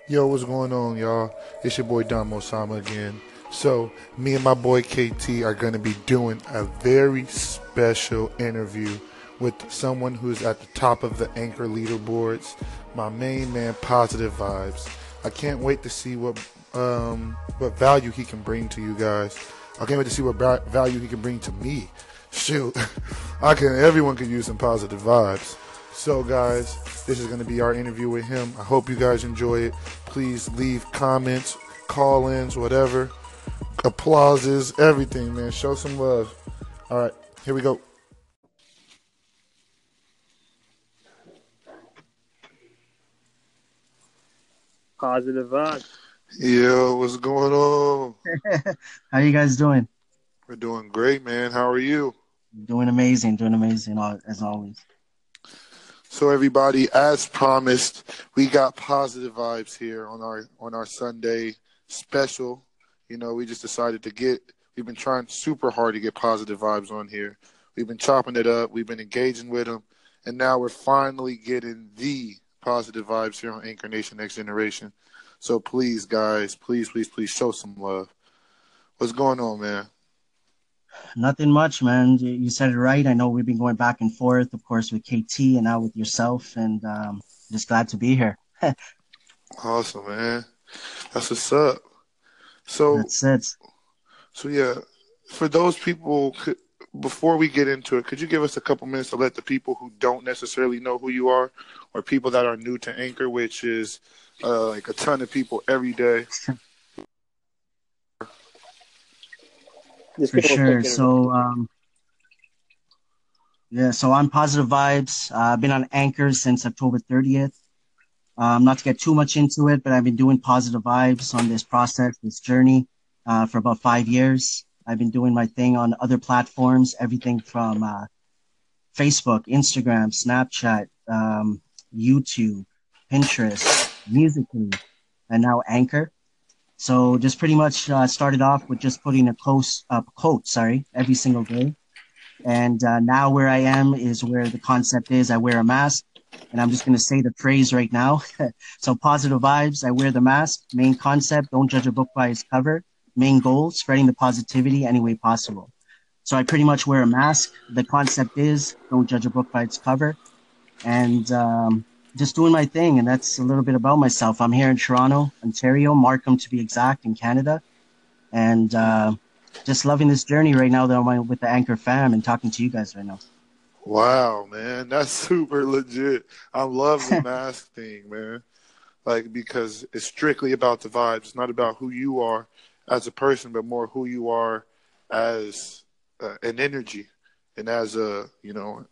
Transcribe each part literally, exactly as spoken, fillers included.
Yo, what's going on, y'all? It's your boy Don Mosama again. So, me and my boy K T are going to be doing a very special interview with someone who's at the top of the Anchor leaderboards, my main man, Positive Vibes. I can't wait to see what um, what value he can bring to you guys. I can't wait to see what ba- value he can bring to me. Shoot, I can. Everyone can use some positive vibes. So, guys, this is going to be our interview with him. I hope you guys enjoy it. Please leave comments, call ins, whatever, applauses, everything, man. Show some love. All right, here we go. Positive vibes. Yo, what's going on? How you guys doing? We're doing great, man. How are you? Doing amazing, doing amazing al- as always. So, everybody, as promised, we got positive vibes here on our on our Sunday special. You know, we just decided to get. We've been trying super hard to get positive vibes on here. We've been chopping it up. We've been engaging with them, and now we're finally getting the positive vibes here on Anchor Nation Next Generation. So please, guys, please, please, please show some love. What's going on, man? Nothing much, man. You you said it right. I know we've been going back and forth, of course, with K T and now with yourself, and um, just glad to be here. Awesome, man. That's what's up. So, That's it. so yeah, for those people, could, before we get into it, could you give us a couple minutes to let the people who don't necessarily know who you are, or people that are new to Anchor, which is uh, like a ton of people every day? Just For give them a quick sure. introduction. So, um, yeah, so I'm Positive Vibes. Uh, I've been on Anchor since October thirtieth. Um, not to get too much into it, but I've been doing Positive Vibes on this process, this journey, uh, for about five years. I've been doing my thing on other platforms, everything from uh, Facebook, Instagram, Snapchat, um, YouTube, Pinterest, Musically, and now Anchor. So just pretty much uh, started off with just putting a close uh, quote, sorry, every single day. And uh, now where I am is where the concept is I wear a mask. And I'm just going to say the phrase right now. So positive vibes, I wear the mask. Main concept, don't judge a book by its cover. Main goal, spreading the positivity any way possible. So I pretty much wear a mask. The concept is don't judge a book by its cover, and um, just doing my thing. And that's a little bit about myself. I'm here in Toronto, Ontario, Markham to be exact, in Canada, and uh, just loving this journey right now that I'm on with the Anchor fam and talking to you guys right now. Wow, man, that's super legit. I love the mask thing, man. Like because it's strictly about the vibes. It's not about who you are as a person, but more who you are as uh, an energy and as a you know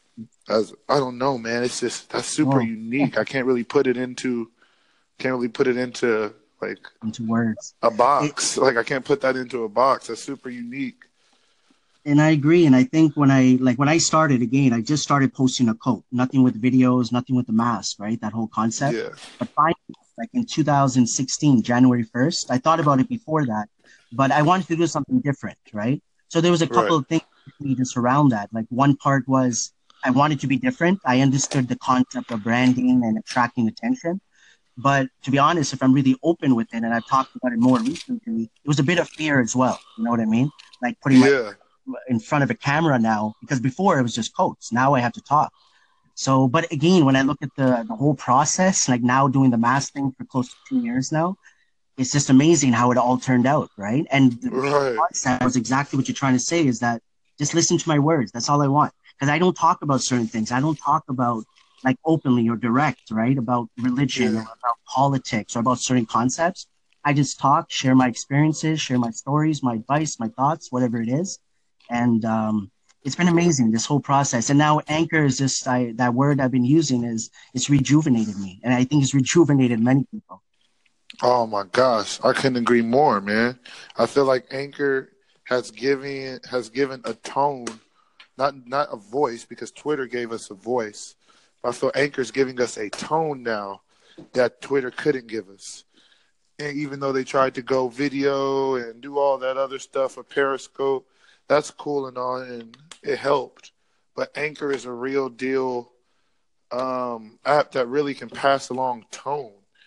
as I don't know, man. It's just that's super Oh, unique. I can't really put it into can't really put it into like into words. a It, box. Like I can't put that into a box. That's super unique. and I agree. And I think when I like when I started again, I just started posting a quote, nothing with videos, nothing with the mask, right? That whole concept. Yeah, But finally, like in two thousand sixteen, January first, I thought about it before that, but I wanted to do something different, right? So there was a right. couple of things just around that. Like one part was I wanted to be different. I understood the concept of branding and attracting attention. But to be honest, if I'm really open with it, and I've talked about it more recently, it was a bit of fear as well. You know what I mean? Like putting my Yeah, in front of a camera now, because before it was just quotes. Now I have to talk. So, but again, when I look at the the whole process, like now doing the mask thing for close to two years now, it's just amazing how it all turned out, right? And the main right. concept was exactly what you're trying to say is that just listen to my words. That's all I want. Because I don't talk about certain things. I don't talk about like openly or direct, right? About religion or Yeah. about politics or about certain concepts. I just talk, share my experiences, share my stories, my advice, my thoughts, whatever it is. And um, it's been amazing this whole process. And now anchor is just I, that word I've been using is it's rejuvenated me, and I think it's rejuvenated many people. Oh my gosh, I couldn't agree more, man. I feel like Anchor has given has given a tone, not not a voice, because Twitter gave us a voice. But I feel Anchor's giving us a tone now that Twitter couldn't give us. And even though they tried to go video and do all that other stuff with Periscope, that's cool and all, and it helped. But Anchor is a real deal um, app that really can pass along tone.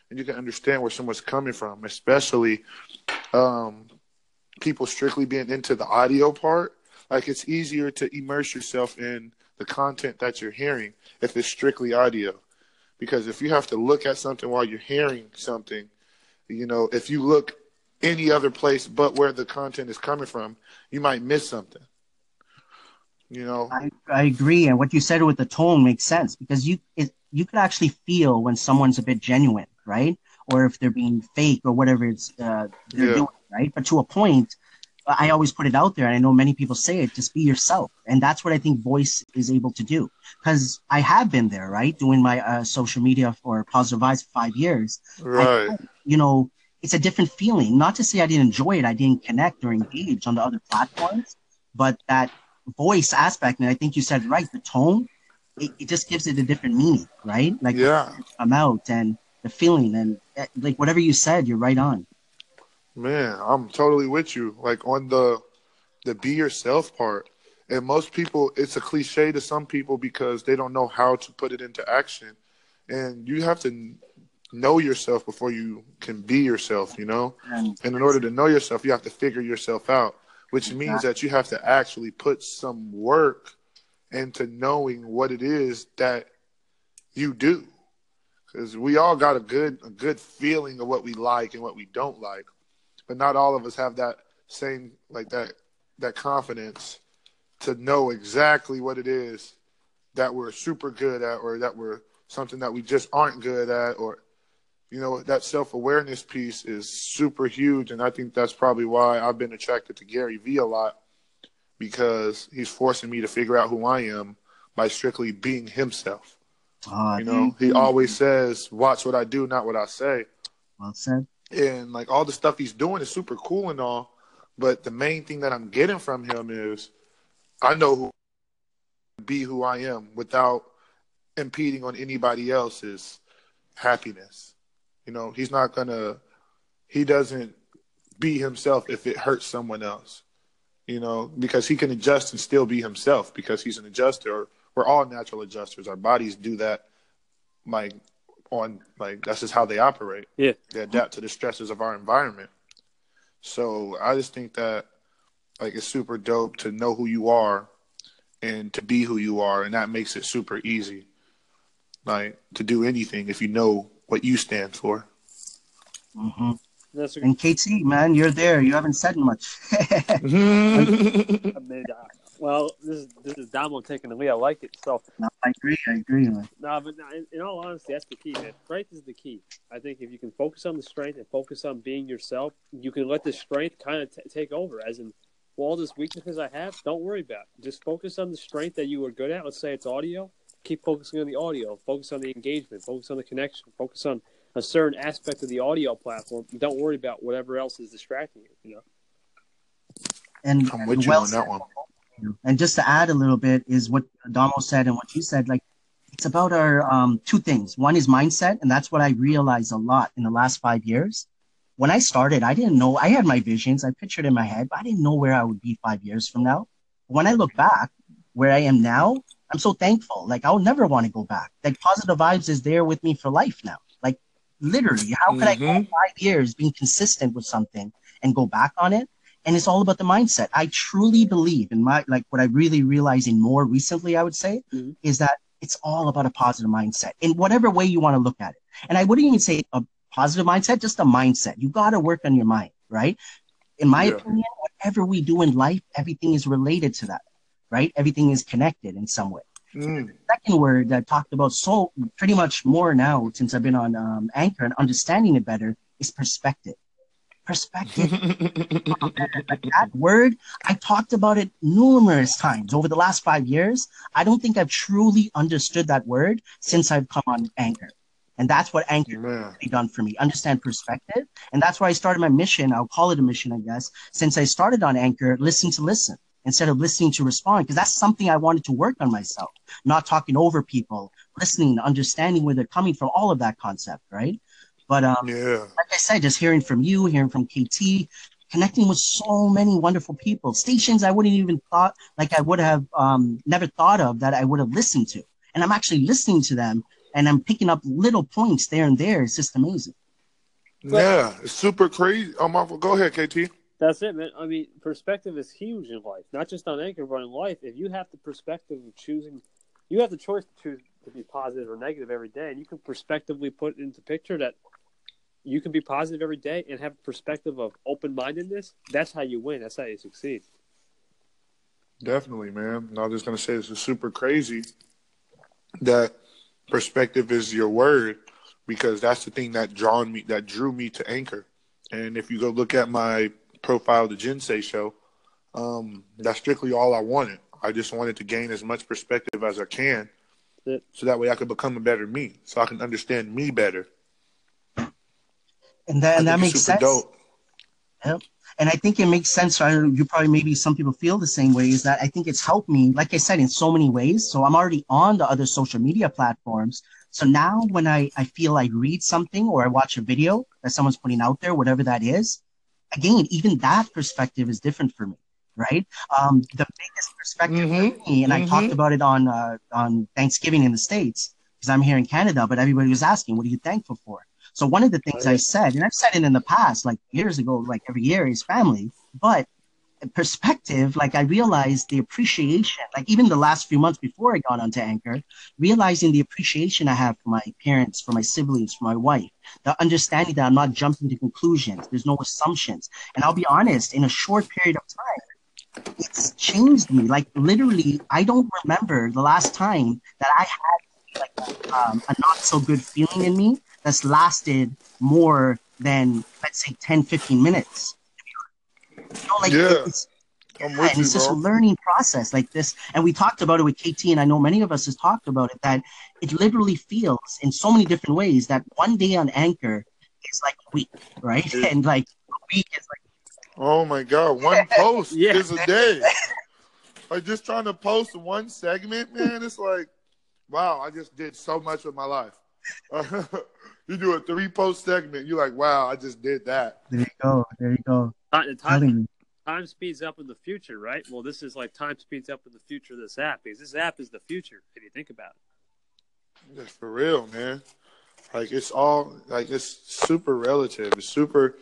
and you can understand where someone's coming from, especially um, people strictly being into the audio part. Like, it's easier to immerse yourself in the content that you're hearing if it's strictly audio. Because if you have to look at something while you're hearing something, you know, if you look any other place but where the content is coming from, you might miss something. You know, I, I agree, and what you said with the tone makes sense because you it, you could actually feel when someone's a bit genuine, right? Or if they're being fake or whatever it's uh, they're yeah, doing, right? But to a point, I always put it out there, and I know many people say it: just be yourself, and that's what I think voice is able to do. Because I have been there, right, doing my uh, social media for Positive Vibes for five years. I, right, you know, it's a different feeling. Not to say I didn't enjoy it, I didn't connect or engage on the other platforms, but that voice aspect, and I think you said it right, the tone, it, it just gives it a different meaning, right? Like the yeah, come out and the feeling and uh, like whatever you said, you're right on. man, I'm totally with you. Like on the the be yourself part. And most people, it's a cliche to some people because they don't know how to put it into action. And you have to know yourself before you can be yourself, you know? And And in order to know yourself, you have to figure yourself out, which means exactly. that you have to actually put some work into knowing what it is that you do. Because we all got a good a good feeling of what we like and what we don't like. But not all of us have that same, like that, that confidence to know exactly what it is that we're super good at or that we're something that we just aren't good at, or, you know, that self-awareness piece is super huge. And I think that's probably why I've been attracted to Gary Vee a lot, because he's forcing me to figure out who I am by strictly being himself. Uh, You know, he always says, watch what I do, not what I say. well said. And like all the stuff he's doing is super cool and all. But the main thing that I'm getting from him is I know who be who I am without impeding on anybody else's happiness. You know, he's not gonna he doesn't be himself if it hurts someone else. You know, because he can adjust and still be himself because he's an adjuster. We're all natural adjusters. Our bodies do that like on like that's just how they operate. Yeah. They adapt to the stresses of our environment. So I just think that like it's super dope to know who you are and to be who you are, and that makes it super easy, like to do anything if you know what you stand for. Mm-hmm. That's a, And K T, man, you're there. You haven't said much. I mean, uh, well, this is this is Damo taking the lead. I like it. So, No, I agree. I agree. Man. no, but no, in, in all honesty, that's the key, man. Strength is the key. I think if you can focus on the strength and focus on being yourself, you can let the strength kind of t- take over. As in, well, all this weaknesses I have, don't worry about it. Just focus on the strength that you are good at. Let's say it's audio. Keep focusing on the audio. Focus on the engagement. Focus on the connection. Focus on a certain aspect of the audio platform. Don't worry about whatever else is distracting you. You know. And, I'm and with you well on said. that one. And just to add a little bit is what Damo said and what you said. Like, it's about our um, two things. One is mindset, and that's what I realized a lot in the last five years. When I started, I didn't know. I had my visions. I pictured in my head, but I didn't know where I would be five years from now. When I look back, where I am now, I'm so thankful. Like, I'll never want to go back. Like, Positive Vibes is there with me for life now. Like, literally, how could I go Mm-hmm. five years being consistent with something and go back on it? And it's all about the mindset. I truly believe in my, like what I really realizing more recently, I would say, mm-hmm. is that it's all about a positive mindset in whatever way you want to look at it. And I wouldn't even say a positive mindset, just a mindset. You got to work on your mind, right? In my Yeah. opinion, whatever we do in life, everything is related to that, right? Everything is connected in some way. Mm. The second word that I talked about so pretty much more now since I've been on um, Anchor and understanding it better is perspective. Perspective. Like that word, I talked about it numerous times over the last five years. I don't think I've truly understood that word since I've come on Anchor. And that's what Anchor Man. has done for me, understand perspective. And that's why I started my mission. I'll call it a mission, I guess. Since I started on Anchor, listen to listen instead of listening to respond, because that's something I wanted to work on myself, not talking over people, listening, understanding where they're coming from, all of that concept, right? But um, Yeah. like I said, just hearing from you, hearing from K T, connecting with so many wonderful people, stations I wouldn't even thought, like I would have um, never thought of that I would have listened to. And I'm actually listening to them and I'm picking up little points there and there. It's just amazing. Yeah, it's super crazy. Oh, my, go ahead, K T. That's it, man. I mean, perspective is huge in life, not just on Anchor, but in life. If you have the perspective of choosing, you have the choice to choose to be positive or negative every day, and you can prospectively put into picture that you can be positive every day and have a perspective of open-mindedness. That's how you win. That's how you succeed. Definitely, man. I was just going to say this is super crazy that perspective is your word, because that's the thing that drawn me, that drew me to Anchor. And if you go look at my profile, the Jinsei Show, um, that's strictly all I wanted. I just wanted to gain as much perspective as I can, Yeah. so that way I could become a better me, so I can understand me better. And that, and that makes sense. Dope. Yep. And I think it makes sense. I, you probably, maybe some people feel the same way, is that I think it's helped me, like I said, in so many ways. So I'm already on the other social media platforms. So now when I, I feel I read something or I watch a video that someone's putting out there, whatever that is, again, even that perspective is different for me, right? Um, the biggest perspective Mm-hmm. for me, and Mm-hmm. I talked about it on uh, on Thanksgiving in the States, because I'm here in Canada, but everybody was asking, what are you thankful for? So one of the things I said, and I've said it in the past, like years ago, like every year, is family. But perspective, like I realized the appreciation, like even the last few months before I got onto Anchor, realizing the appreciation I have for my parents, for my siblings, for my wife, the understanding that I'm not jumping to conclusions. There's no assumptions. And I'll be honest, in a short period of time, it's changed me. Like literally, I don't remember the last time that I had like um, a not so good feeling in me that's lasted more than, let's say, ten, fifteen minutes. You know, like Yeah. it's, I'm yeah, with and you, it's just a bro. learning process like this. And we talked about it with K T, and I know many of us has talked about it, that it literally feels in so many different ways that one day on Anchor is like a week, right? Yeah. And like a week is like, Oh my God, one post Yeah. is a day. Like just trying to post one segment, man, it's like, wow, I just did so much with my life. You do a three post segment, you're like, wow, I just did that. there you go, there you go. Time, Telling time, you. time speeds up in the future, right? Well, this is like time speeds up in the future of this app, because this app is the future, if you think about it. That's for real, man. Like it's all like it's super relative. It's super.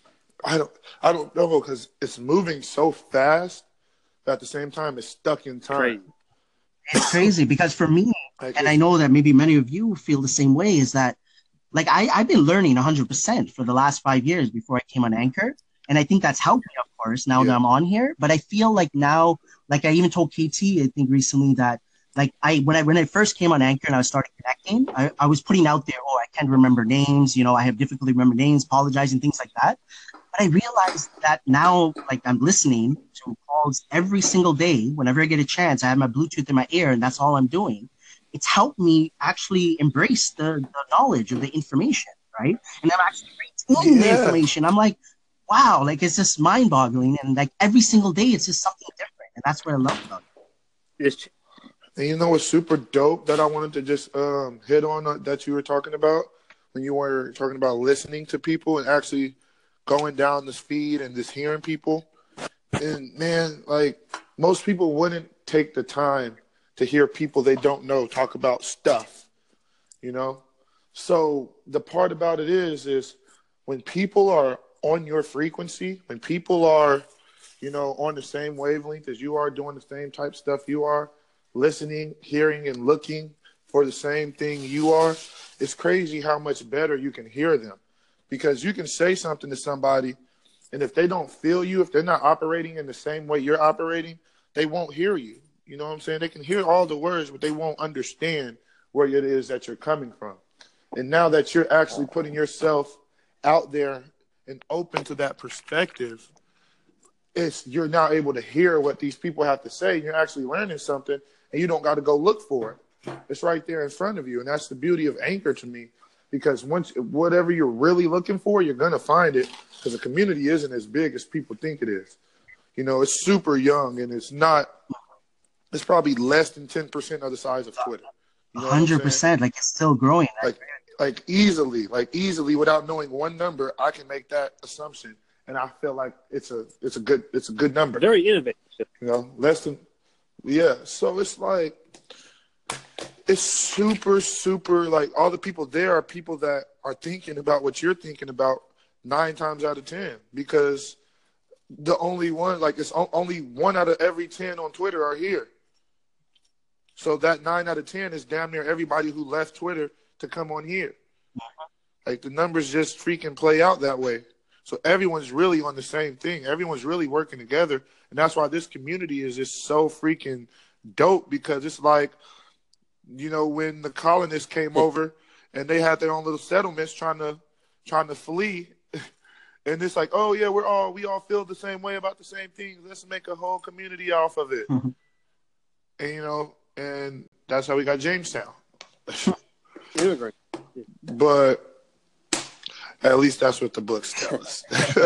I don't. I don't know because it's moving so fast. But at the same time, it's stuck in time. Crazy. It's crazy because for me, Like and I it's- know that maybe many of you feel the same way, is that like I, I've been learning one hundred percent for the last five years before I came on Anchor. And I think that's helped me, of course, now Yeah. that I'm on here. But I feel like now, like I even told K T, I think recently, that like I when I when I first came on Anchor and I started connecting, I, I was putting out there, oh, I can't remember names, you know, I have difficulty remember names, apologizing, things like that. But I realized that now, like I'm listening to calls every single day. Whenever I get a chance, I have my Bluetooth in my ear, and that's all I'm doing. It's helped me actually embrace the, the knowledge of the information, right? And I'm actually retaining the Yeah. information. I'm like, wow, like it's just mind-boggling, and like every single day, it's just something different, and that's what I love about it. It's, And you know what's super dope that I wanted to just um, hit on uh, that you were talking about when you were talking about listening to people and actually going down this feed and just hearing people. And man, like most people wouldn't take the time to hear people they don't know talk about stuff, you know? So the part about it is, is when people are on your frequency, when people are, you know, on the same wavelength as you are, doing the same type stuff you are, listening, hearing, and looking for the same thing you are, it's crazy how much better you can hear them. Because you can say something to somebody, and if they don't feel you, if they're not operating in the same way you're operating, they won't hear you. You know what I'm saying? They can hear all the words, but they won't understand where it is that you're coming from. And now that you're actually putting yourself out there and open to that perspective, it's you're now able to hear what these people have to say. You're actually learning something, and you don't got to go look for it. It's right there in front of you, and that's the beauty of Anchor to me. Because once whatever you're really looking for, you're gonna find it. Because the community isn't as big as people think it is. You know, it's super young, and it's not. It's probably less than ten percent of the size of Twitter. You know what I'm hundred saying? percent, like it's still growing. Like, like easily, like easily, without knowing one number, I can make that assumption, and I feel like it's a, it's a good, it's a good number. very innovative. You know, less than, yeah. So it's like, it's super, super, like, all the people there are people that are thinking about what you're thinking about nine times out of ten, because the only one, like, it's o- only one out of every ten on Twitter are here. So that nine out of ten is damn near everybody who left Twitter to come on here. Like, the numbers just freaking play out that way. So everyone's really on the same thing. Everyone's really working together. And that's why this community is just so freaking dope, because it's like, you know, when the colonists came over and they had their own little settlements trying to trying to flee, and it's like, oh yeah, we're all we all feel the same way about the same things. Let's make a whole community off of it. Mm-hmm. And you know, and that's how we got Jamestown. Immigrant. But at least that's what the books tell us.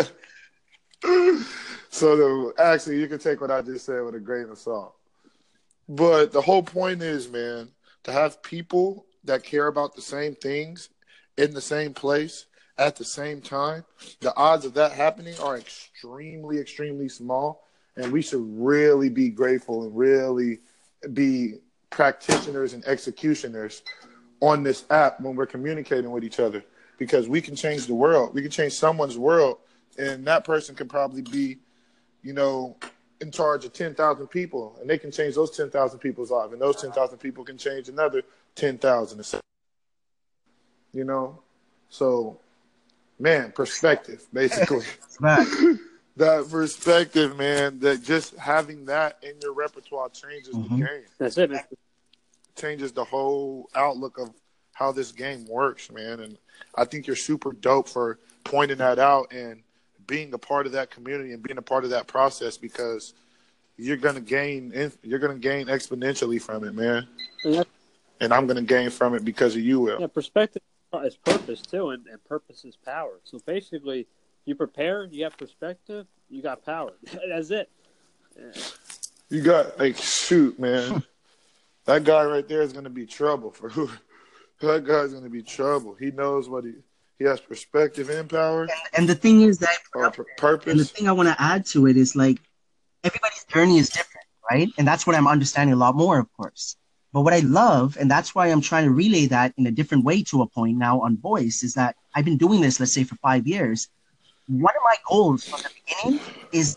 So the, actually, you can take what I just said with a grain of salt. But the whole point is, man, to have people that care about the same things in the same place at the same time, the odds of that happening are extremely, extremely small. And we should really be grateful and really be practitioners and executioners on this app when we're communicating with each other, because we can change the world. We can change someone's world, and that person can probably be, you know, in charge of ten thousand people, and they can change those ten thousand people's lives, and those ten thousand people can change another ten thousand. You know? So, man, perspective, basically. That perspective, man, that just having that in your repertoire changes mm-hmm. the game. That's it, man. Changes the whole outlook of how this game works, man. And I think you're super dope for pointing that out and being a part of that community and being a part of that process, because you're gonna gain you're gonna gain exponentially from it, man. Yeah. And I'm gonna gain from it because of you, Will. Yeah, perspective is purpose too, and, and purpose is power. So basically, you prepare, you got perspective, you got power. That's it. Yeah. You got, like, shoot, man. That guy right there is gonna be trouble for who. That guy's gonna be trouble. He knows what he. He has perspective and power. And, and the thing is that or purpose. And the thing I want to add to it is, like, everybody's journey is different, right? And that's what I'm understanding a lot more, of course. But what I love, and that's why I'm trying to relay that in a different way to a point now on voice, is that I've been doing this, let's say, for five years. One of my goals from the beginning is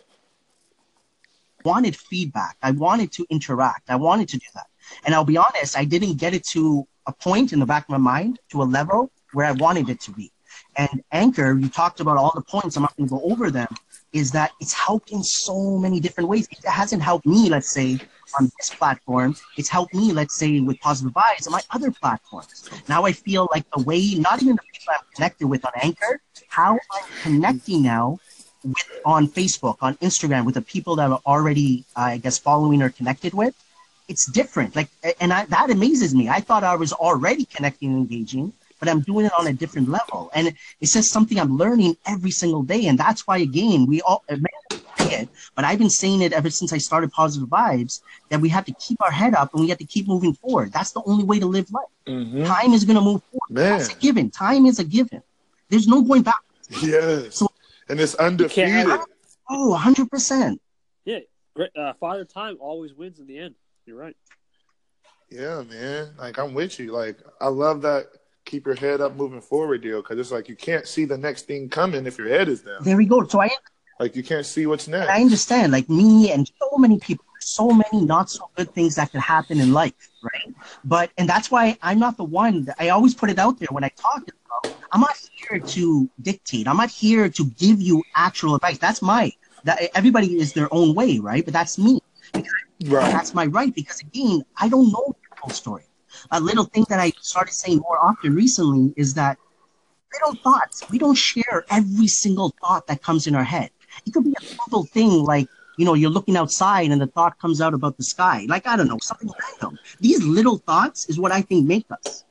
I wanted feedback. I wanted to interact. I wanted to do that. And I'll be honest, I didn't get it to a point in the back of my mind, to a level where I wanted it to be. And Anchor, you talked about all the points, I'm not going to go over them, is that it's helped in so many different ways. It hasn't helped me, let's say, on this platform. It's helped me, let's say, with Positive Vibes on my other platforms. Now I feel like the way, not even the people I'm connected with on Anchor, how I'm connecting now with, on Facebook, on Instagram, with the people that are already, uh, I guess, following or connected with, it's different. Like, and I, that amazes me. I thought I was already connecting and engaging, but I'm doing it on a different level. And it's just something I'm learning every single day. And that's why, again, we all, it, but I've been saying it ever since I started Positive Vibes, that we have to keep our head up and we have to keep moving forward. That's the only way to live life. Mm-hmm. Time is going to move forward. Man. That's a given. Time is a given. There's no going back. Yes. So, and it's undefeated. Oh, one hundred percent. Yeah. Uh, Father Time always wins in the end. You're right. Yeah, man. Like, I'm with you. Like, I love that keep your head up moving forward deal, because it's like you can't see the next thing coming if your head is down. There we go. So I like you can't see what's next. I understand. Like me and so many people, so many not so good things that could happen in life, right? But and that's why I'm not the one. That, I always put it out there when I talk about. I'm not here to dictate. I'm not here to give you actual advice. That's my. That everybody is their own way, right? But that's me. Right. That's my right, because again, I don't know the whole story. A little thing that I started saying more often recently is that little thoughts, we don't share every single thought that comes in our head. It could be a simple thing like, you know, you're looking outside and the thought comes out about the sky. Like, I don't know, something random. These little thoughts is what I think make us.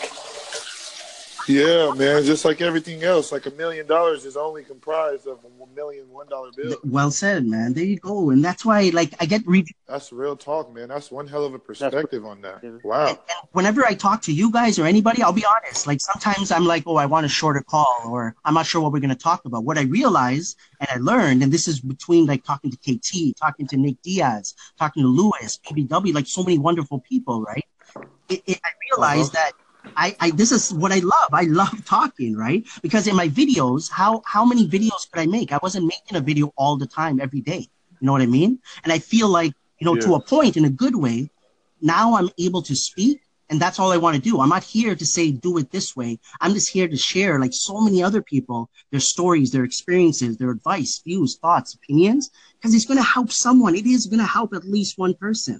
Yeah, man, just like everything else, like a million dollars is only comprised of a million one dollar bill. Well said, man. There you go. And that's why, like, I get re- That's real talk, man. That's one hell of a perspective on that. Wow. And, and whenever I talk to you guys or anybody, I'll be honest. Like, sometimes I'm like, oh, I want a shorter call, or I'm not sure what we're going to talk about. What I realized and I learned, and this is between, like, talking to K T, talking to Nick Diaz, talking to Lewis, P B W, like, so many wonderful people, right? it, it, I realized uh-huh. that I, I this is what I love. I love talking, right? Because in my videos, how how many videos could I make? I wasn't making a video all the time, every day. You know what I mean? And I feel like, you know, yeah. to a point, in a good way, now I'm able to speak, and that's all I want to do. I'm not here to say, do it this way. I'm just here to share, like so many other people, their stories, their experiences, their advice, views, thoughts, opinions, because it's going to help someone. It is going to help at least one person.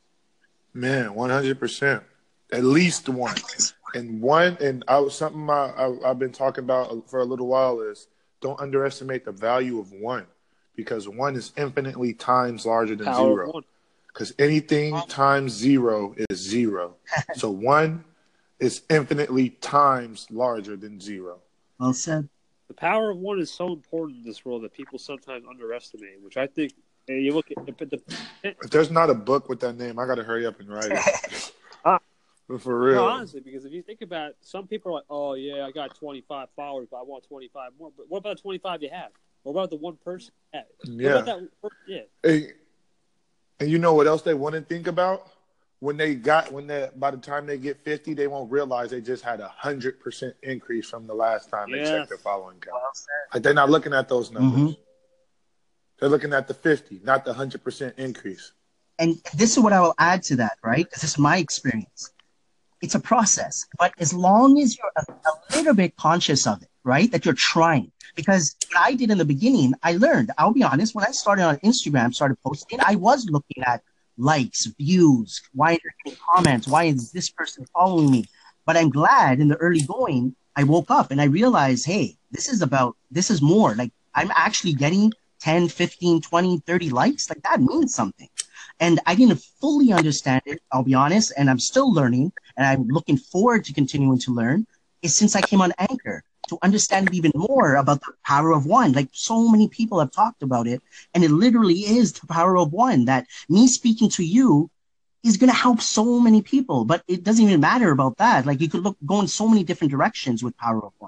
Man, one hundred percent. At least one. And one, and I was something I, I, I've been talking about for a little while is don't underestimate the value of one, because one is infinitely times larger than Power zero. Because anything times zero is zero. So one is infinitely times larger than zero. Well said. The power of one is so important in this world that people sometimes underestimate, which I think you look at the, the, if there's not a book with that name, I got to hurry up and write it. uh, For real. No, honestly, because if you think about it, some people are like, oh, yeah, I got twenty-five followers, but I want twenty-five more. But what about the twenty-five you have? What about the one person you have? Yeah. What about that? Yeah. Hey, and you know what else they wouldn't think about? When they got, when they, by the time they get fifty, they won't realize they just had a hundred percent increase from the last time yes. they checked their following count. Like they're not looking at those numbers. Mm-hmm. They're looking at the fifty, not the hundred percent increase. And this is what I will add to that, right? Because this is my experience. It's a process, but as long as you're a, a little bit conscious of it, right? That you're trying. Because what I did in the beginning, I learned, I'll be honest, when I started on Instagram, started posting, I was looking at likes, views, why are there any comments? Why is this person following me? But I'm glad in the early going, I woke up and I realized, hey, this is about, this is more. Like I'm actually getting ten, fifteen, twenty, thirty likes. Like that means something. And I didn't fully understand it, I'll be honest, and I'm still learning, and I'm looking forward to continuing to learn, is since I came on Anchor, to understand even more about the power of one. Like so many people have talked about it, and it literally is the power of one, that me speaking to you is going to help so many people, but it doesn't even matter about that. Like you could look go in so many different directions with power of one.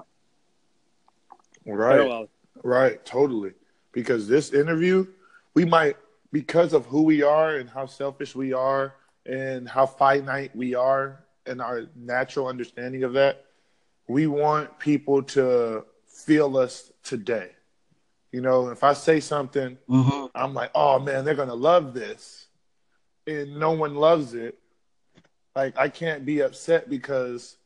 Right, right, totally. Because this interview, we might, because of who we are and how selfish we are and how finite we are and our natural understanding of that, we want people to feel us today. You know, if I say something, mm-hmm. I'm like, oh man, they're going to love this. And no one loves it. Like, I can't be upset because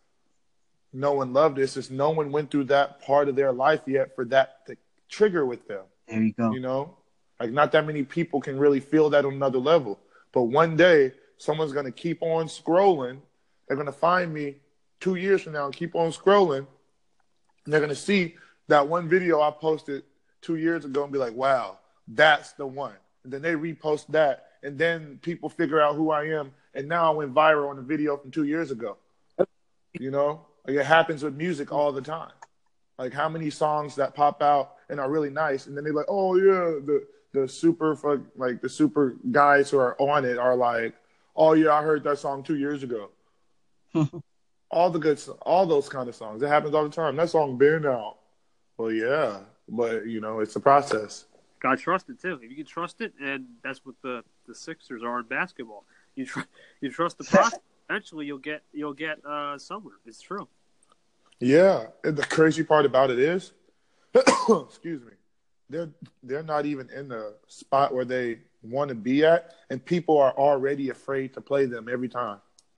no one loved this. It's no one went through that part of their life yet for that to trigger with them. There you go. You know? Like, not that many people can really feel that on another level. But one day, someone's going to keep on scrolling. They're going to find me two years from now and keep on scrolling. And they're going to see that one video I posted two years ago and be like, wow, that's the one. And then they repost that. And then people figure out who I am. And now I went viral on a video from two years ago. You know? Like, it happens with music all the time. Like, how many songs that pop out and are really nice, and then they're like, oh, yeah, the the super, like, the super guys who are on it are like, oh, yeah, I heard that song two years ago. all the good, all those kind of songs. It happens all the time. That song been out. Well, yeah, but, you know, it's a process. Got to trust it, too. If you can trust it, and that's what the, the Sixers are in basketball. You tr- you trust the process. Eventually, you'll get you'll get uh, somewhere. It's true. Yeah, and the crazy part about it is, excuse me, they're they're not even in the spot where they want to be at, and people are already afraid to play them every time.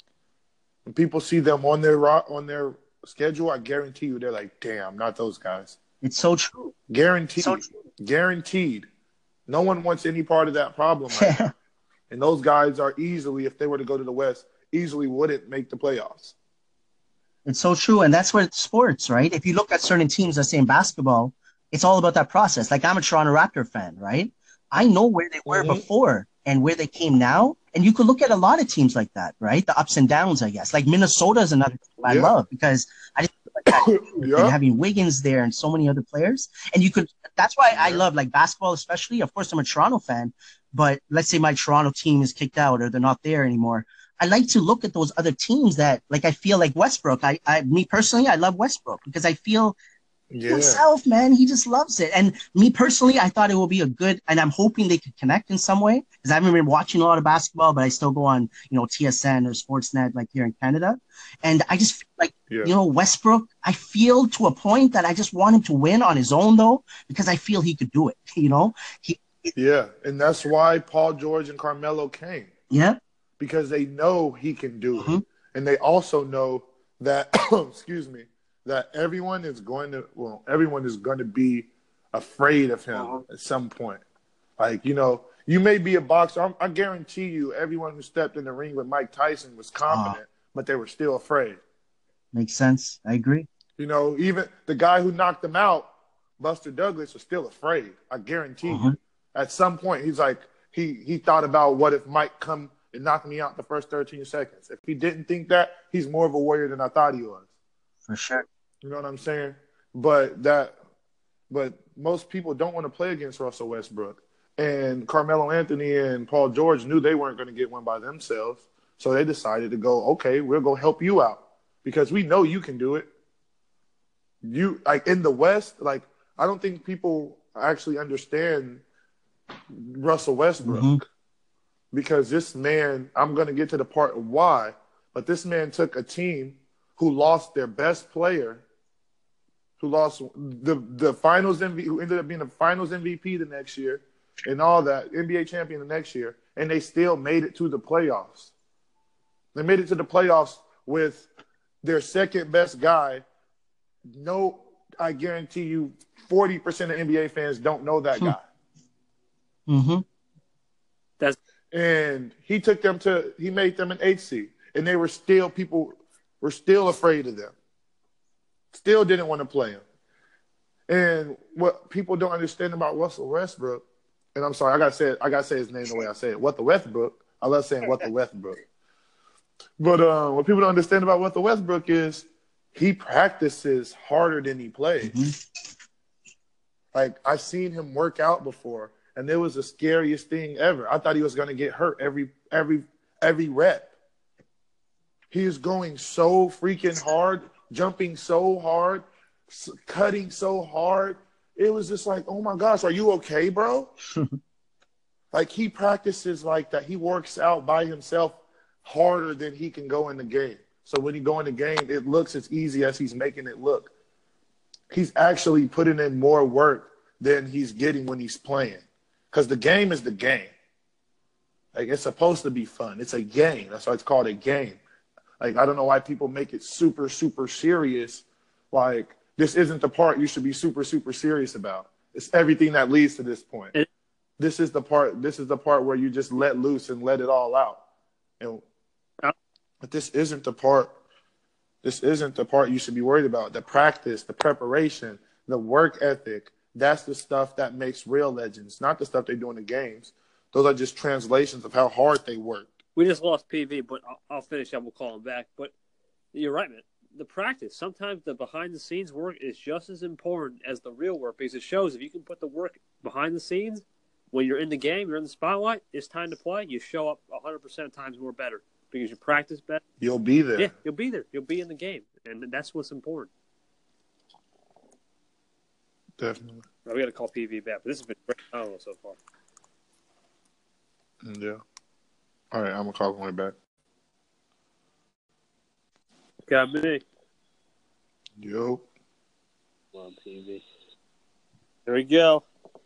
When people see them on their on their schedule, I guarantee you, they're like, "Damn, not those guys." It's so true. Guaranteed, so true. Guaranteed. No one wants any part of that problem right now. And those guys are easily, if they were to go to the West, easily wouldn't make the playoffs. It's so true. And that's what it's sports, right? If you look at certain teams, let's say in basketball, it's all about that process. Like, I'm a Toronto Raptor fan, right? I know where they were mm-hmm. before and where they came now. And you could look at a lot of teams like that, right? The ups and downs, I guess. Like Minnesota is another team I yeah. love because I just feel like that yeah. and having Wiggins there and so many other players. And you could, that's why yeah. I love like basketball, especially. Of course, I'm a Toronto fan, but let's say my Toronto team is kicked out or they're not there anymore. I like to look at those other teams that, like, I feel like Westbrook. I, I, me personally, I love Westbrook because I feel Be Yeah. himself, man. He just loves it. And me personally, I thought it will be a good, and I'm hoping they could connect in some way because I haven't been watching a lot of basketball, but I still go on, you know, T S N or Sportsnet like here in Canada. And I just feel like, Yeah. you know, Westbrook, I feel to a point that I just want him to win on his own though, because I feel he could do it. You know, he, Yeah. And that's why Paul George and Carmelo came. yeah. Because they know he can do Mhm. it. And they also know that, excuse me, that everyone is going to, well, everyone is going to be afraid of him Uh-huh. at some point. Like, you know, you may be a boxer. I'm, I guarantee you everyone who stepped in the ring with Mike Tyson was confident, but they were still afraid. Makes sense. I agree. You know, even the guy who knocked him out, Buster Douglas, was still afraid. I guarantee you. Mhm. At some point, he's like, he he thought about what if Mike come and knock me out the first thirteen seconds. If he didn't think that, he's more of a warrior than I thought he was. For sure. You know what I'm saying? But that, but most people don't want to play against Russell Westbrook. And Carmelo Anthony and Paul George knew they weren't going to get one by themselves. So they decided to go, okay, we'll go help you out because we know you can do it. You like in the West, like I don't think people actually understand Russell Westbrook Mhm. because this man, I'm going to get to the part of why, but this man took a team who lost their best player, who lost the the finals M V P, who ended up being the finals M V P the next year, and all that N B A champion the next year, and they still made it to the playoffs. They made it to the playoffs with their second best guy. No, I guarantee you, forty percent of N B A fans don't know that guy. Mm-hmm. That's And he took them to, he made them an eighth seed. And they were still, people were still afraid of them. Still didn't want to play him. And what people don't understand about Russell Westbrook, and I'm sorry, I gotta say it, I gotta say his name the way I say it. What the Westbrook. I love saying what the Westbrook. But uh, what people don't understand about what the Westbrook is, he practices harder than he plays. Mhm. Like I've seen him work out before, and it was the scariest thing ever. I thought he was gonna get hurt every every every rep. He is going so freaking hard, jumping so hard, s- cutting so hard. It was just like, oh my gosh, are you okay, bro? Like he practices like that. He works out by himself harder than he can go in the game. So when he go in the game, it looks as easy as he's making it look. He's actually putting in more work than he's getting when he's playing. Because the game is the game. Like it's supposed to be fun. It's a game. That's why it's called a game. Like I don't know why people make it super, super serious. Like this isn't the part you should be super, super serious about. It's everything that leads to this point. It- This is the part. This is the part where you just let loose and let it all out. And but this isn't the part. This isn't the part you should be worried about. The practice, the preparation, the work ethic. That's the stuff that makes real legends, not the stuff they do in the games. Those are just translations of how hard they worked. we just lost P V, but I'll, I'll finish up. We'll call him back. But you're right, man. The practice, sometimes the behind the scenes work is just as important as the real work because it shows if you can put the work behind the scenes when you're in the game, you're in the spotlight, it's time to play. You show up one hundred percent of times more better because you practice better. You'll be there. Yeah, you'll be there. You'll be in the game, and that's what's important. Definitely. Now, we got to call P V back, but this has been great. I don't know so far. Yeah. All right, I'm gonna call him right back. Got me. Yo. Come on, P V. There we go.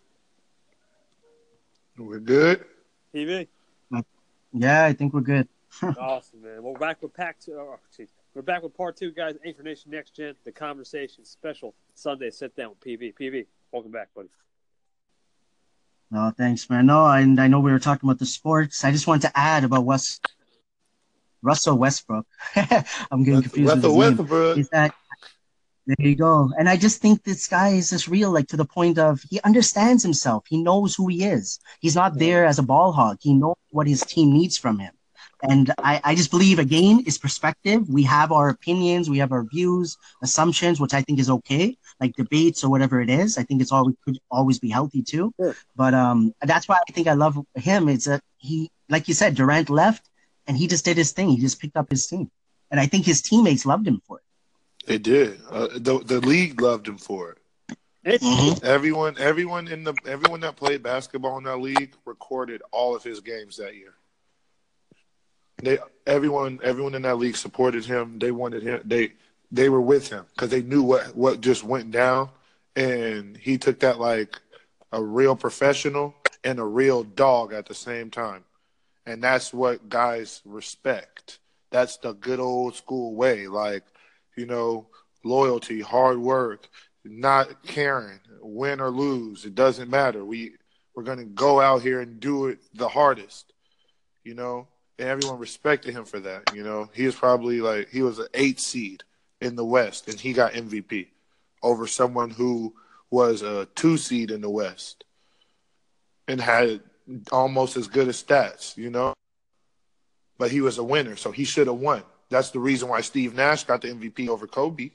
We're good. P V. Yeah, I think we're good. Awesome, man. Well, we're back with pack two. Oh, geez. We're back with part two, guys. Anchor Nation Next Gen, the conversation special Sunday sit down with P V. P V, welcome back, buddy. No, thanks, man. No, and I know we were talking about the sports. I just wanted to add about West Russell Westbrook. I'm getting confused with his Russell name. Westbrook. Is that there you go? And I just think this guy is just real, like to the point of he understands himself. He knows who he is. He's not there as a ball hog. He knows what his team needs from him. And I, I just believe, again, it's perspective. We have our opinions, we have our views, assumptions, which I think is okay, like debates or whatever it is. I think it's always could always be healthy too. Sure. But um, that's why I think I love him. It's that he, like you said, Durant left and he just did his thing. He just picked up his team, and I think his teammates loved him for it. They did. Uh, the the league loved him for it. It's Mhm. Everyone, everyone in the everyone that played basketball in that league recorded all of his games that year. They everyone everyone in that league supported him. They wanted him. They they were with him because they knew what what just went down, and he took that like a real professional and a real dog at the same time. And that's what guys respect. That's the good old school way. Like, you know, loyalty, hard work, not caring, win or lose. It doesn't matter. We we're gonna go out here and do it the hardest, you know? And everyone respected him for that, you know. He was probably like he was an eight seed in the West and he got M V P over someone who was a two seed in the West and had almost as good as stats, you know. But he was a winner, so he should have won. That's the reason why Steve Nash got the M V P over Kobe.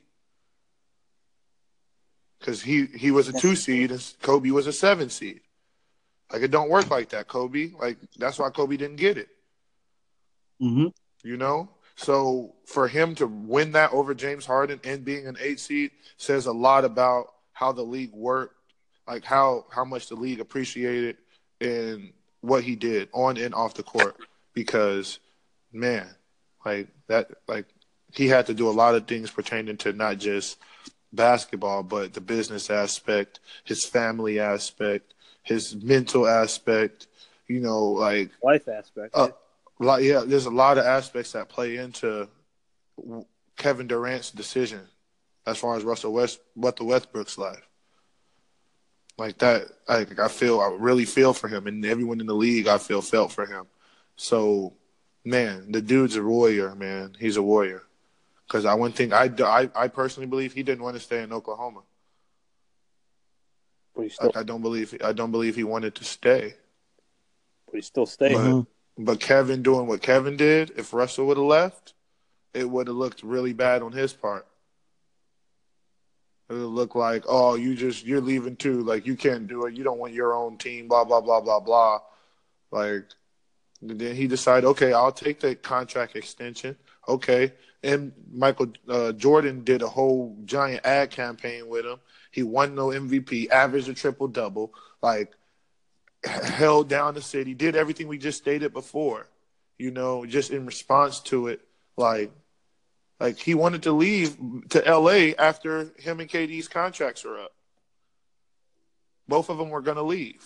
Because he, he was a two seed and Kobe was a seven seed. Like, it don't work like that, Kobe. Like, that's why Kobe didn't get it. Mm-hmm. You know? So for him to win that over James Harden and being an eight seed says a lot about how the league worked, like how, how much the league appreciated and what he did on and off the court. Because, man, like that, like he had to do a lot of things pertaining to not just basketball, but the business aspect, his family aspect, his mental aspect, you know, like life aspect. uh, like yeah, there's a lot of aspects that play into Kevin Durant's decision as far as Russell West, what the Westbrook's life. Like that, I, I feel, I really feel for him, and everyone in the league, I feel felt for him. So, man, the dude's a warrior, man. He's a warrior. Because I wouldn't think, I, I, I personally believe he didn't want to stay in Oklahoma. But he still, Like, I don't believe, I don't believe he wanted to stay. but he still stayed. But, Mm-hmm. but Kevin doing what Kevin did, if Russell would have left, it would have looked really bad on his part. It would look like, oh, you just, you're leaving too. Like, you can't do it. You don't want your own team, blah, blah, blah, blah, blah. Like, and then he decided, okay, I'll take the contract extension. Okay. And Michael uh, Jordan did a whole giant ad campaign with him. He won no M V P, averaged a triple-double, like held down the city, did everything we just stated before, you know, just in response to it. Like, like he wanted to leave to L A after him and K D's contracts were up. Both of them were going to leave.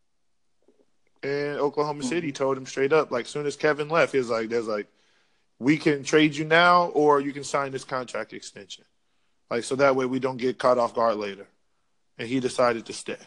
And Oklahoma City told him straight up, like, soon as Kevin left, he was like, there's like, we can trade you now or you can sign this contract extension. Like, so that way we don't get caught off guard later. And he decided to stay.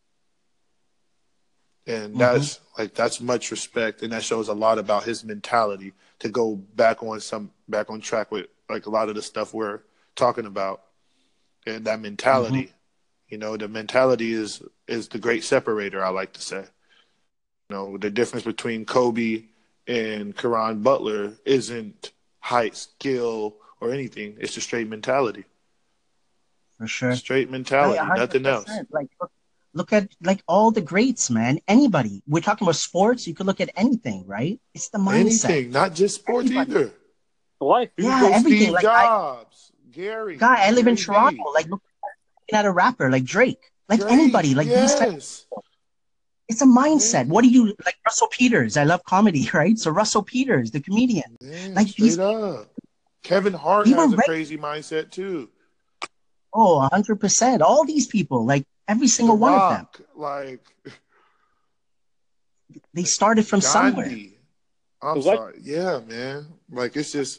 And that's, mm-hmm. like, that's much respect. And that shows a lot about his mentality to go back on some, back on track with, like, a lot of the stuff we're talking about. And that mentality, mm-hmm. you know, the mentality is, is the great separator, I like to say. You know, the difference between Kobe and Caron Butler isn't height, skill, or anything. It's a straight mentality. For sure. Straight mentality, I, nothing else. Like, look, look at, like, all the greats, man. Anybody. We're talking about sports. You could look at anything, right? It's the mindset. Anything, not just sports Anybody. Either. Life. Yeah, everything. Steve like, Jobs, I, Gary. Guy, I live Gary in Toronto. B. Like, looking at a rapper like Drake. Like, Drake, anybody. Like, yes. these types of It's a mindset. Man. What do you like? Russell Peters. I love comedy, right? So Russell Peters, the comedian. Man, like straight these, up. Kevin Hart has a right. crazy mindset too. Oh, a hundred percent. All these people, like every single the one Rock, of them, like they started from Gandhi. somewhere. I'm what? sorry. Yeah, man. Like it's just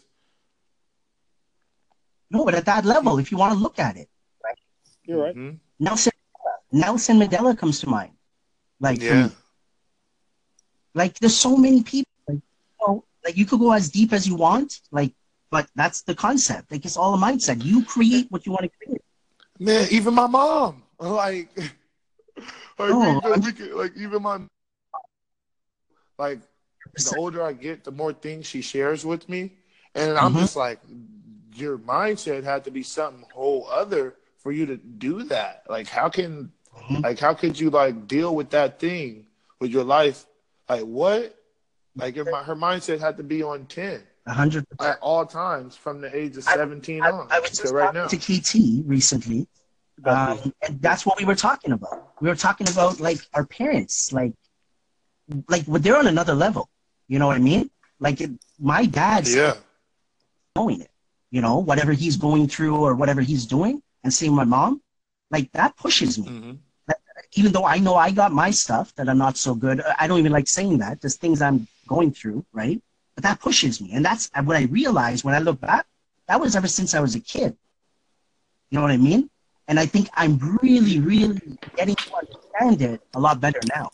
no, but at that level, if you want to look at it, right? You're right. Mm-hmm. Nelson Nelson Mandela comes to mind. Like, yeah. me. Like there's so many people. Like, you know, like you could go as deep as you want. Like, but that's the concept. Like it's all a mindset. You create what you want to create. Man, even my mom. Like, like, oh, we, we could, like even my like the older I get, the more things she shares with me, and I'm mm-hmm. just like, your mindset had to be something whole other for you to do that. Like, how can, mm-hmm. like, how could you like deal with that thing with your life? Like, what? Like, your, her mindset had to be on ten. A hundred percent. at all times from the age of I, seventeen I, on I was to just right talking now. to K T recently, About the um, and that's what we were talking about. We were talking about like our parents, like like they're on another level. You know what I mean? Like it, my dad's Yeah. knowing it. You know, whatever he's going through or whatever he's doing, and seeing my mom, like that pushes me. Mm-hmm. That, even though I know I got my stuff that I'm not so good, I don't even like saying that. There's things I'm going through, right? But that pushes me, and that's what I realized when I look back. That was ever since I was a kid. You know what I mean? And I think I'm really, really getting to understand it a lot better now.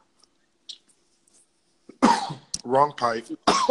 Wrong pipe.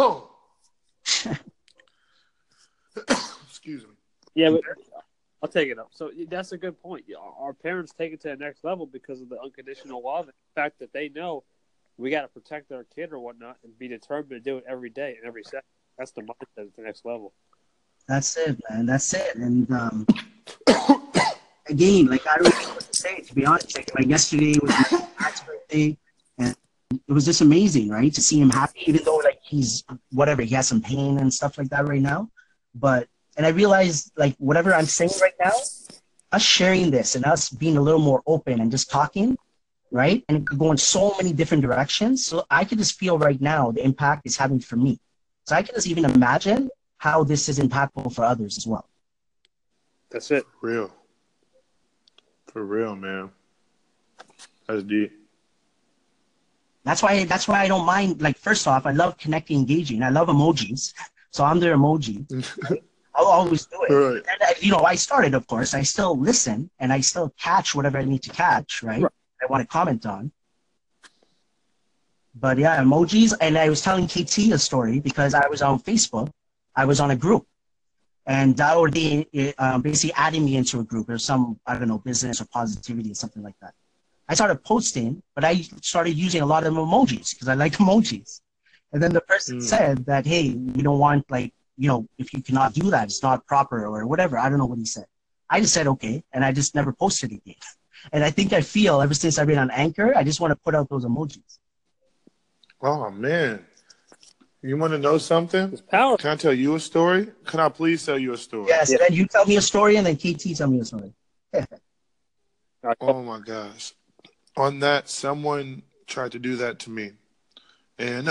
Excuse me. yeah, but I'll take it up. So that's a good point. Our parents take it to the next level because of the unconditional love and the fact that they know we got to protect our kid or whatnot and be determined to do it every day and every second. That's the mindset at the next level. That's it, man. That's it. And um, again, like I don't know what to say, to be honest. Like, like yesterday was my dad's birthday, and it was just amazing, right? To see him happy, even though like he's whatever, he has some pain and stuff like that right now. But and I realized like whatever I'm saying right now, us sharing this and us being a little more open and just talking, right? And it could go in so many different directions. So I can just feel right now the impact it's having for me. So I can just even imagine how this is impactful for others as well. That's it. For real. For real, man. That's deep. That's why that's why I don't mind. Like, first off, I love connecting, engaging. I love emojis. So I'm their emoji. Right? I'll always do it. Right. And I, you know, I started, of course. I still listen and I still catch whatever I need to catch, right? Right. I want to comment on. But yeah, emojis. And I was telling K T a story because I was on Facebook. I was on a group. And that or they um, basically adding me into a group or some, I don't know, business or positivity or something like that. I started posting, but I started using a lot of emojis because I like emojis. And then the person Mm. said that, hey, we don't want, like, you know, if you cannot do that, it's not proper or whatever. I don't know what he said. I just said, okay. And I just never posted again. And I think I feel ever since I've been on Anchor, I just want to put out those emojis. Oh, man. You want to know something? It's powerful. Can I tell you a story? Can I please tell you a story? Yeah, so Yeah. then you tell me a story and then K T tell me a story. Oh, my gosh. On that, someone tried to do that to me. And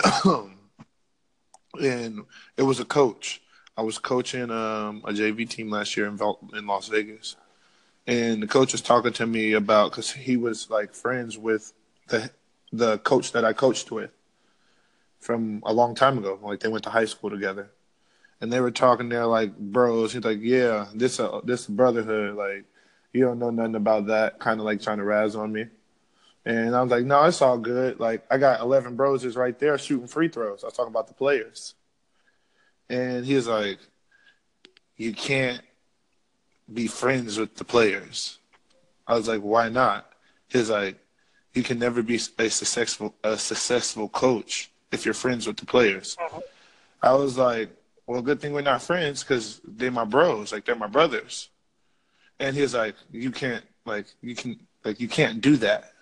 and it was a coach. I was coaching um, a J V team last year in, Val- in Las Vegas. And the coach was talking to me about, because he was like friends with the the coach that I coached with from a long time ago. Like they went to high school together. And they were talking there like bros. He's like, yeah, this a, this a brotherhood. Like, you don't know nothing about that. Kind of like trying to razz on me. And I was like, no, it's all good. Like, I got eleven bros just right there shooting free throws. I was talking about the players. And he was like, you can't be friends with the players. I was like, why not? He's like, you can never be a successful a successful coach if you're friends with the players. I was like, well, good thing we're not friends because they're my bros. Like, they're my brothers. And he was like, you can't, like, you can, like, you can't do that.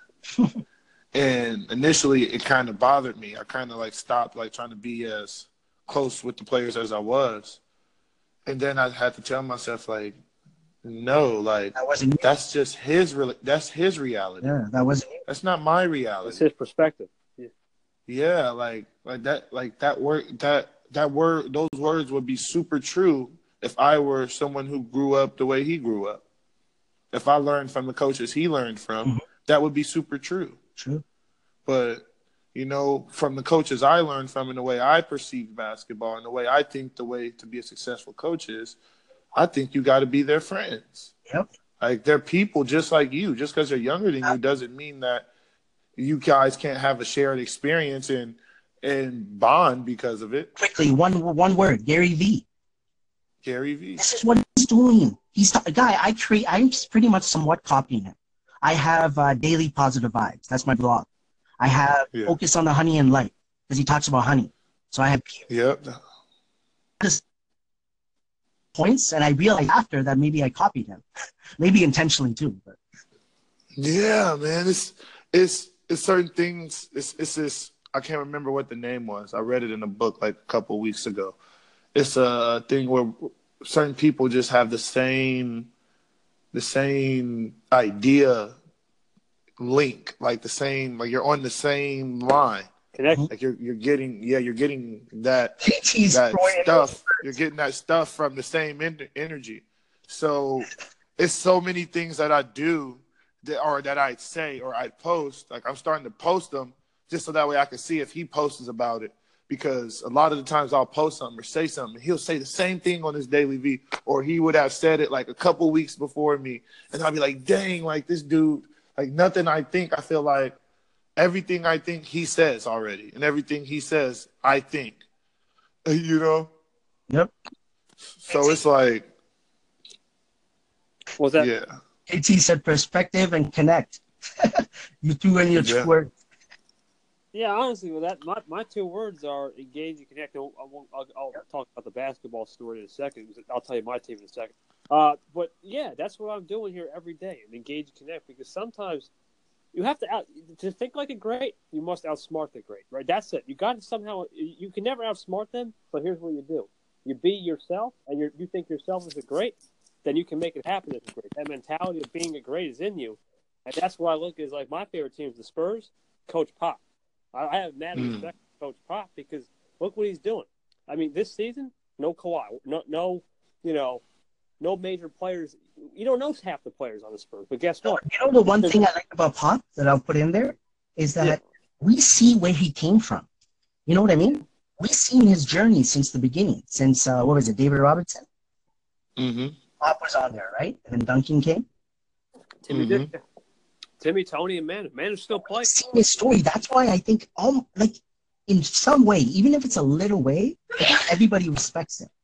And initially it kind of bothered me. I kind of like stopped like trying to be as close with the players as I was. And then I had to tell myself like, no, like That wasn't you. that's just his real that's his reality. Yeah, that wasn't you. That's not my That's reality. his perspective. Yeah. Yeah, like like that like that word that that word those words would be super true if I were someone who grew up the way he grew up. If I learned from the coaches he learned from, Mhm. that would be super true. True. But, you know, from the coaches I learned from and the way I perceive basketball and the way I think the way to be a successful coach is, I think you got to be their friends. Yep. Like, they're people just like you. Just because they're younger than you doesn't mean that you guys can't have a shared experience and and bond because of it. Quickly, one one word, Gary Vee. Gary Vee. This is what he's doing. He's a guy. I create. I'm pretty much somewhat copying him. I have uh, daily positive vibes. That's my blog. I have Yeah. focus on the honey and light because he talks about honey. So I have Yep. just points, and I realized after that maybe I copied him, maybe intentionally too. But Yeah, man. It's it's it's certain things. It's it's this. I can't remember what the name was. I read it in a book like a couple weeks ago, it's a thing where certain people just have the same the same idea link, like the same, like you're on the same line. Connect. Like you're you're getting yeah you're getting that K T's that throwing stuff. You're getting that stuff from the same en- energy. So it's so many things that I do that or that I say or I post. Like I'm starting to post them just so that way I can see if he posts about it. Because a lot of the times I'll post something or say something, and he'll say the same thing on his Daily V, or he would have said it like a couple weeks before me, and I'll be like, "Dang, like this dude, like nothing I think, I feel like everything I think he says already, and everything he says I think, you know." Yep. So it's like, Was that? yeah, K T said perspective and connect. You threw in your Yeah. word. Yeah, honestly, well, that my, my two words are engage and connect. I won't, I'll, I'll talk about the basketball story in a second. I'll tell you my team in a second. Uh, but yeah, that's what I'm doing here every day, and engage and connect. Because sometimes you have to out to think like a great, you must outsmart the great, right? That's it. You got to somehow. You can never outsmart them. But here's what you do: you be yourself, and you you think yourself is a great, then you can make it happen as a great. That mentality of being a great is in you, and that's what I look as like my favorite team is the Spurs. Coach Pop. I have mad Mm. respect for Coach Pop because look what he's doing. I mean, this season, no Kawhi, no, no, you know, no major players. You don't know half the players on the Spurs, but guess what? You know the one thing I like about Pop that I'll put in there is that Yeah. we see where he came from. You know what I mean? We've seen his journey since the beginning, since uh, what was it, David Robinson? mm-hmm. Pop was on there, right? And then Duncan came. Timmy Mhm. did. Timmy, Tony, and Manu. Manu's still playing. We've seen his story. That's why I think, um, like, in some way, even if it's a little way, everybody respects him.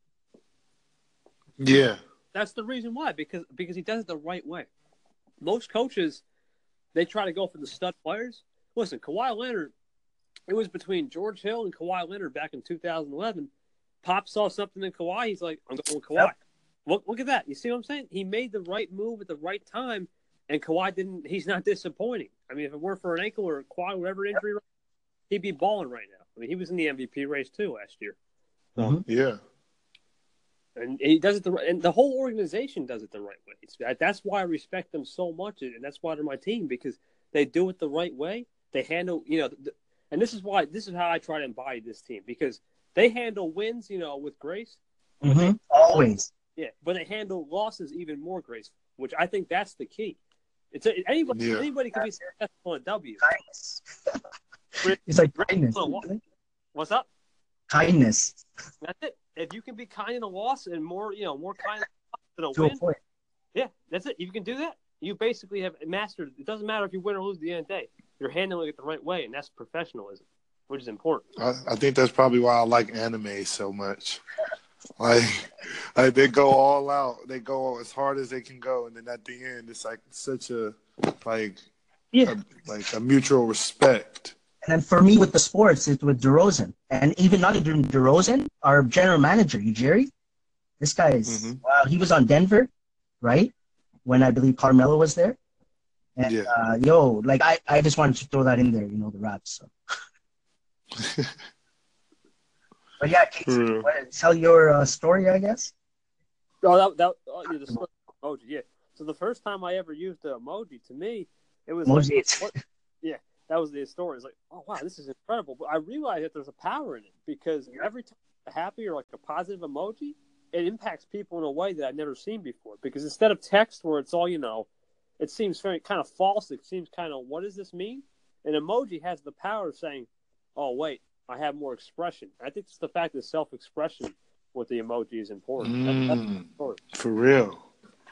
yeah, That's the reason why, because because he does it the right way. Most coaches, they try to go for the stud players. Listen, Kawhi Leonard, it was between George Hill and Kawhi Leonard back in two thousand eleven. Pop saw something in Kawhi. He's like, I'm going with Kawhi. Yep. Look, look at that. You see what I'm saying? He made the right move at the right time, and Kawhi didn't. He's not disappointing. I mean, if it weren't for an ankle or a quad, whatever injury, he'd be balling right now. I mean, he was in the M V P race too last year. Mhm. yeah. And he does it the right, and the whole organization does it the right way. It's, that's why I respect them so much, and that's why they're my team, because they do it the right way. They handle, you know, the, and this is why this is how I try to embody this team, because they handle wins, you know, with grace. Mhm. Always. Yeah, but they handle losses even more graceful, which I think that's the key. It's a, anybody Yeah. anybody can be successful in a W. Kindness. But It's like great- kindness. oh, What's up? Kindness That's it. If you can be kind in a loss and more, you know, more kind than a to a win, point. yeah, that's it. If you can do that, you basically have mastered. It doesn't matter if you win or lose at the end of the day. You're handling it the right way, and that's professionalism, which is important. I, I think that's probably why I like anime so much. Like, like they go all out. They go as hard as they can go, and then at the end, it's like such a like, Yeah. a, like a mutual respect. And then for me with the sports, it's with DeRozan. And even not even DeRozan, our general manager, Ujiri. This guy is, Mhm. wow, he was on Denver, right? When I believe Carmelo was there. And, Yeah. uh, yo, like, I, I just wanted to throw that in there, you know, the raps. So. But yeah, Casey, For real. what- tell your uh, story, I guess. Oh, that that oh, yeah, the slip emoji. Yeah. So the first time I ever used the emoji, to me, it was Emoji, like, it's- what, yeah, that was the story. It's like, oh wow, this is incredible. But I realized that there's a power in it, because every time a happy or like a positive emoji, it impacts people in a way that I've never seen before. Because instead of text where it's all, you know, it seems very kind of false. It seems kind of, what does this mean? An emoji has the power of saying, oh wait, I have more expression. I think it's the fact that self-expression with the emoji is important. That, that's the Mm, story. for real.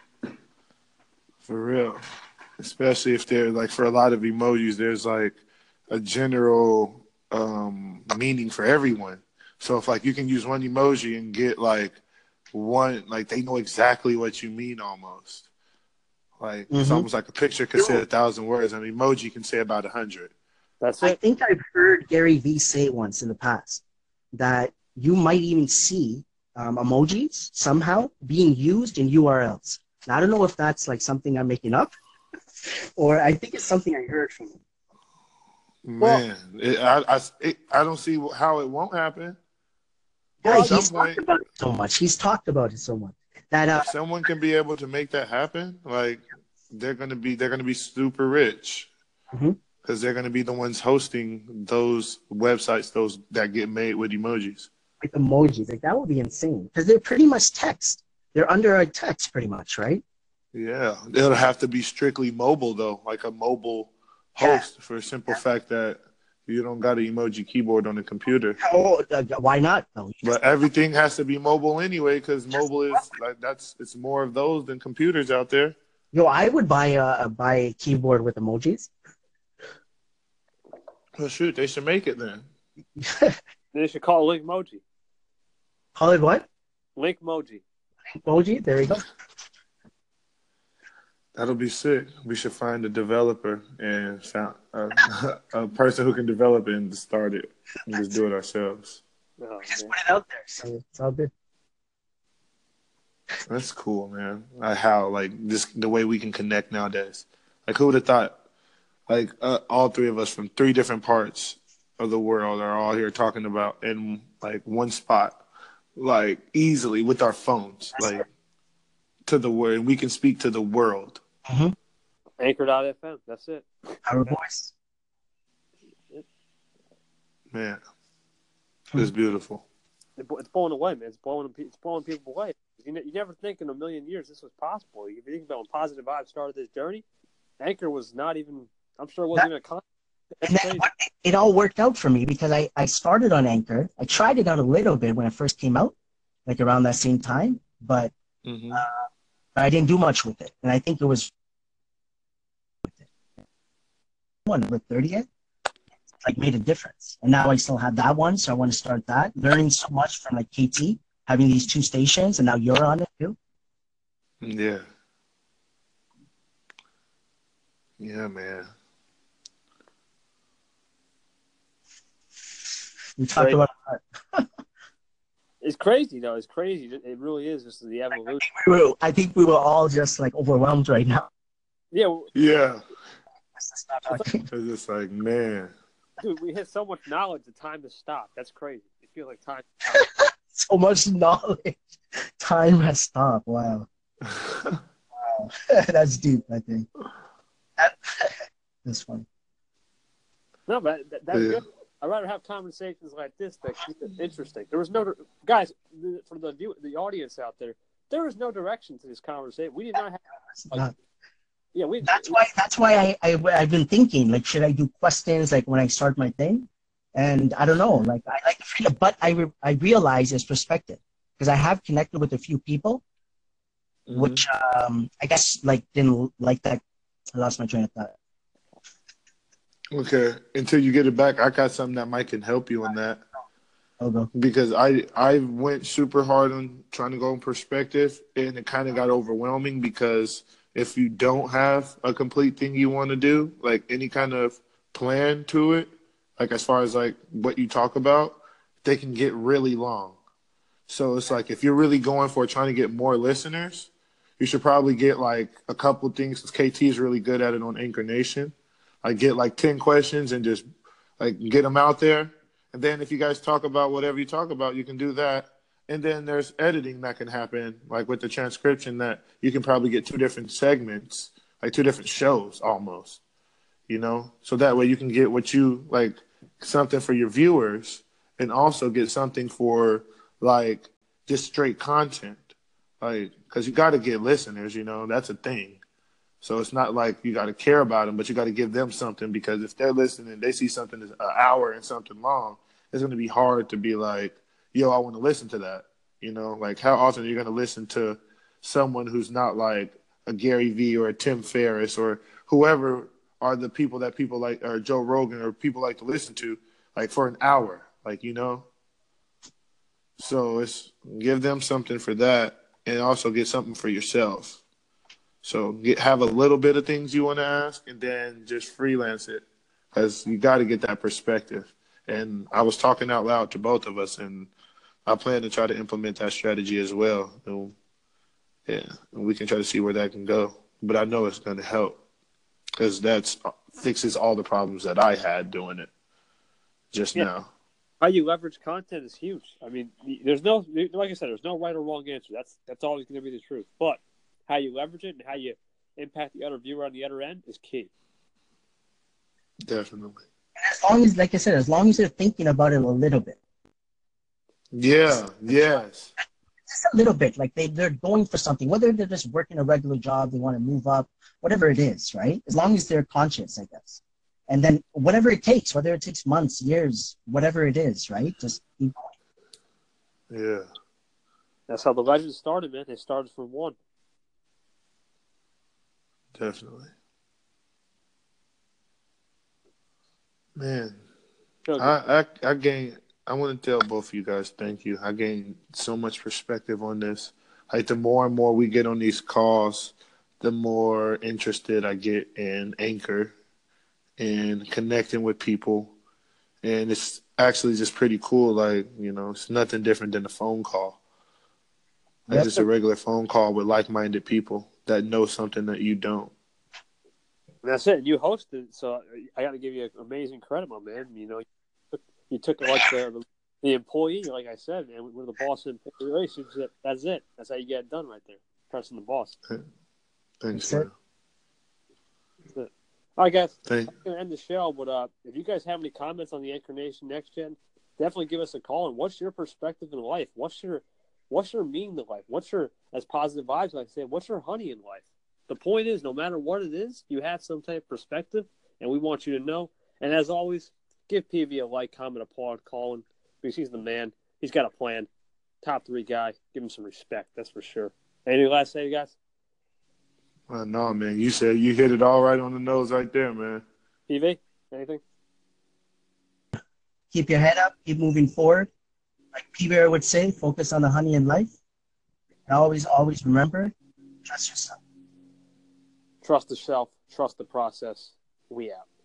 For real. Especially if they're like, for a lot of emojis, there's like a general um, meaning for everyone. So if like you can use one emoji and get like one, like they know exactly what you mean almost. Like it's Mhm. almost like a picture could say a thousand words, and an emoji can say about a hundred. That's I it. think I've heard Gary Vee say once in the past that you might even see um, emojis somehow being used in U R Ls. Now, I don't know if that's like something I'm making up, or I think it's something I heard from him. Well- Man, it, I I, it, I don't see how it won't happen. Yeah, at Well, some he's talked point, about it so much. He's talked about it so much that uh, if someone can be able to make that happen, like they're gonna be they're gonna be super rich mhm, because they're gonna be the ones hosting those websites, those that get made with emojis. with emojis, like that would be insane because they're pretty much text. They're under a text, pretty much, right? Yeah, it'll have to be strictly mobile though, like a mobile Yeah. host for a simple fact that you don't got an emoji keyboard on the computer. Oh, uh, why not? Though? But everything has to be mobile anyway, because mobile is like that's it's more of those than computers out there. Yo, I would buy a, a buy a keyboard with emojis. Well, shoot, they should make it then. they should call it Linkmoji. Call it what? Linkmoji. Emoji. There we go. That'll be sick. We should find a developer and found a, a person who can develop it and start it and just do it ourselves. Oh, Just man. put it out there, so it's all good. That's cool, man. Like how like this the way we can connect nowadays. Like who would have thought? Like uh, all three of us from three different parts of the world are all here talking about in like one spot, like easily with our phones, like to the world. We can speak to the world. Mm-hmm. Anchor dot F M. That's it. Our voice. Man, it's beautiful. It's blowing away, man. It's blowing. It's blowing people away. You, ne- you never think in a million years this was possible. If you think about when Positive Vibes started this journey, Anchor was not even. I'm sure it wasn't even a con. That's And crazy. then it all worked out for me because I, I started on Anchor. I tried it out a little bit when it first came out, like around that same time, but Mm-hmm. uh, I didn't do much with it. And I think it was one number thirtieth, like made a difference. And now I still have that one, so I want to start that. Learning so much from like K T, having these two stations, and now you're on it too. Yeah. Yeah, man. We talked Right. about It's crazy, though. It's crazy. It really is just the evolution. we were, I think we were all just like overwhelmed right now. Yeah, well, Yeah. Let's stop talking. It's just like, man. dude, we hit so much knowledge. The time to stop. That's crazy. It feels like time. So much knowledge. Time has stopped. Wow. Wow. That's deep, I think. That, that's funny. No, but that, that's Yeah. good. I'd rather have conversations like this that keep it interesting. There was no guys for the the audience out there. There was no direction to this conversation. We did not have. It's not- Yeah, we. that's why. That's why I, I I've been thinking like, should I do questions like when I start my thing? And I don't know. Like I like the freedom, but I re- I realize it's perspective because I have connected with a few people, Mhm. which um I guess like didn't like that. I lost my train of thought. Okay. Until you get it back, I got something that might can help you on that. I'll go. Because I I went super hard on trying to go in perspective, and it kind of got overwhelming because if you don't have a complete thing you want to do, like any kind of plan to it, like as far as like what you talk about, they can get really long. So it's like if you're really going for trying to get more listeners, you should probably get like a couple things. Because K T is really good at it on Anchor Nation. I get like ten questions and just like get them out there. And then if you guys talk about whatever you talk about, you can do that. And then there's editing that can happen, like with the transcription, that you can probably get two different segments, like two different shows almost, you know? So that way you can get what you like, something for your viewers, and also get something for like just straight content. Like, because you got to get listeners, you know, that's a thing. So it's not like you got to care about them, but you got to give them something, because if they're listening, they see something that's an hour and something long, it's going to be hard to be like, yo, I want to listen to that. You know, like how often are you going to listen to someone who's not like a Gary Vee or a Tim Ferriss or whoever are the people that people like, or Joe Rogan or people like to listen to, like for an hour, like, you know? So it's give them something for that, and also get something for yourself. So get have a little bit of things you want to ask, and then just freelance it, because you got to get that perspective. And I was talking out loud to both of us, and I plan to try to implement that strategy as well. And, yeah, and we can try to see where that can go. But I know it's going to help, because that fixes all the problems that I had doing it just Yeah. now. How you leverage content is huge. I mean, there's no, like I said, there's no right or wrong answer. That's that's always going to be the truth. But how you leverage it and how you impact the other viewer on the other end is key. Definitely. As long as, like I said, as long as they're thinking about it a little bit. Yeah. Yes. Just a little bit. Like they, they're going for something, whether they're just working a regular job, they want to move up, whatever it is, right? As long as they're conscious, I guess. And then whatever it takes, whether it takes months, years, whatever it is, right? Just keep going. Yeah. That's how the legends started, man. They started from one. Definitely. Man, I, I I gained. I want to tell both of you guys thank you. I gained so much perspective on this. Like the more and more we get on these calls, the more interested I get in Anchor and connecting with people. And it's actually just pretty cool. Like, you know, it's nothing different than a phone call. Like just a regular phone call with like-minded people that know something that you don't. That's it. You hosted, so I got to give you amazing credit, my man. You know, you took, you took like the, the employee, like I said, man. We're the boss and employee relationship. That's it. That's how you get it done right there. Pressing the boss. Thanks, man. That's it. All right, guys. Thank- I'm going to end the show, but uh, if you guys have any comments on the Anchor Nation Next Gen, definitely give us a call. And what's your perspective in life? What's your what's your meaning to life? What's your, as positive vibes, like I said, what's your honey in life? The point is, no matter what it is, you have some type of perspective, and we want you to know. And as always, give P V a like, comment, applaud, call him, because he's the man. He's got a plan. Top three guy. Give him some respect, that's for sure. Anything last say, guys? Well, no, man. You said you hit it all right on the nose right there, man. P V, anything? keep your head up, keep moving forward. Like P Bear would say, focus on the honey in life. And always, always remember, trust yourself. Trust yourself. Trust the process. We out.